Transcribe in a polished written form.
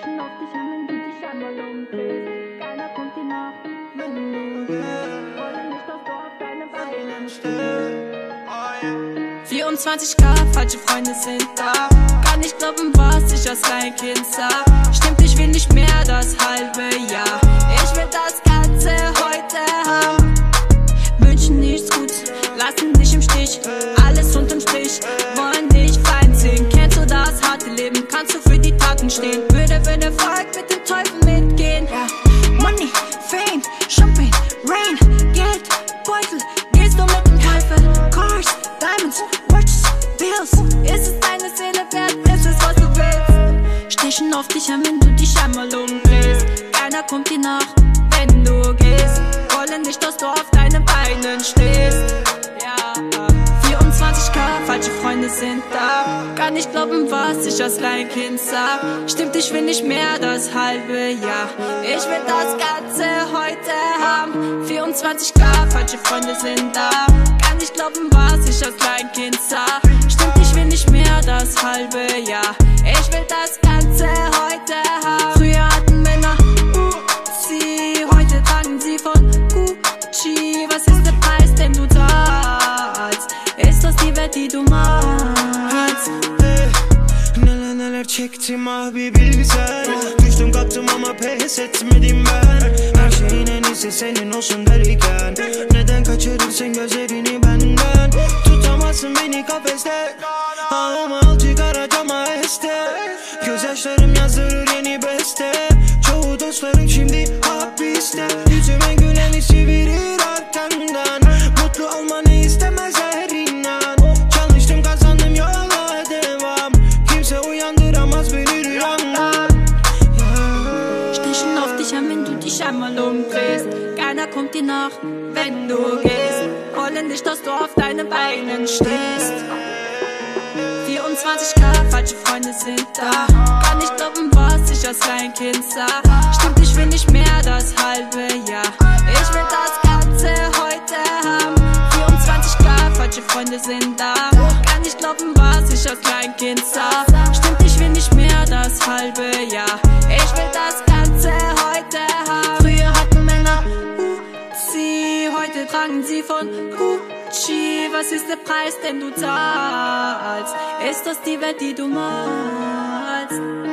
Stechen auf dich an, wenn du dich einmal umdrehst. Keiner kommt dir nach, wenn du gehst. Wollen nicht, dass du auf deinen Beinen stehst. 24K, falsche Freunde sind da. Kann nicht glauben, was ich als Kleinkind sah. Stimmt, ich will nicht mehr das halbe Jahr. Ich will das Ganze heute haben. Wünschen nichts Gutes, lassen dich im Stich. Alles unterm Strich, wollen dich reinziehen. Kennst du das harte Leben, kannst du für die Taten stehen. Würde Volk mit dem Teufel mitgehen. Ja. Money, Fame, Champagne, Rain, Geld, Beutel. Gehst du mit dem Teufel? Cars, Diamonds, Watches, Bills. Ist es deine Seele wert? Ist es, was du willst? Stechen auf dich an, wenn du dich einmal umdrehst. Keiner kommt dir nach, wenn du gehst. Wollen nicht, dass du auf deinen Beinen stehst. Ja. 24K, falsche Freunde sind da. Kann nicht glauben, was ich als Kleinkind sah. Stimmt, ich will nicht mehr das halbe Jahr. Ich will das Ganze heute haben. 24K, falsche Freunde sind da. Kann nicht glauben, was ich als Kleinkind sah. Stimmt, ich will nicht mehr das halbe Jahr. Ich will das Ganze heute haben. Früher hatten Männer Uzi, heute tragen sie von Gucci. Was ist der Preis, den du zahlst? Ist das die Welt, die du malst? Neler çektim abi bilsen. Düştüm kalktım ama pes etmedim ben. Her şeyin en iyisi senin olsun derken. Neden kaçırırsın gözlerini benden? Tutamazsın beni kafeste. Ağlama al çıkar acama este. Gözyaşlarım yazdırır yeni beste. Çoğu dostlarım şimdi hapiste. Yüzüme güleni çevirir arkamdan. Mutlu olmanı istemezler inan. Çalıştım kazandım yola devam. Kimse uyandıramaz beni rüyamdan. Stechen auf dich an, wenn du dich einmal umdrehst. Keiner kommt dir nach, wenn du gehst. Wollen nicht, dass du auf deinen Beinen stehst. 24K, falsche Freunde sind da. Kann nicht glauben, was ich als Kleinkind sah. Stimmt, ich will nicht mehr das halbe Jahr. Ich will das Ganze heute haben. 24K, falsche Freunde sind da. Kann nicht glauben, was ich als Kleinkind sah. Stimmt, ich will nicht mehr das halbe Jahr. Ich will das Ganze heute haben. Früher hatten Männer Uzi, heute tragen sie von Gucci. Was ist der Preis, den du zahlst? Ist das die Welt, die du malst?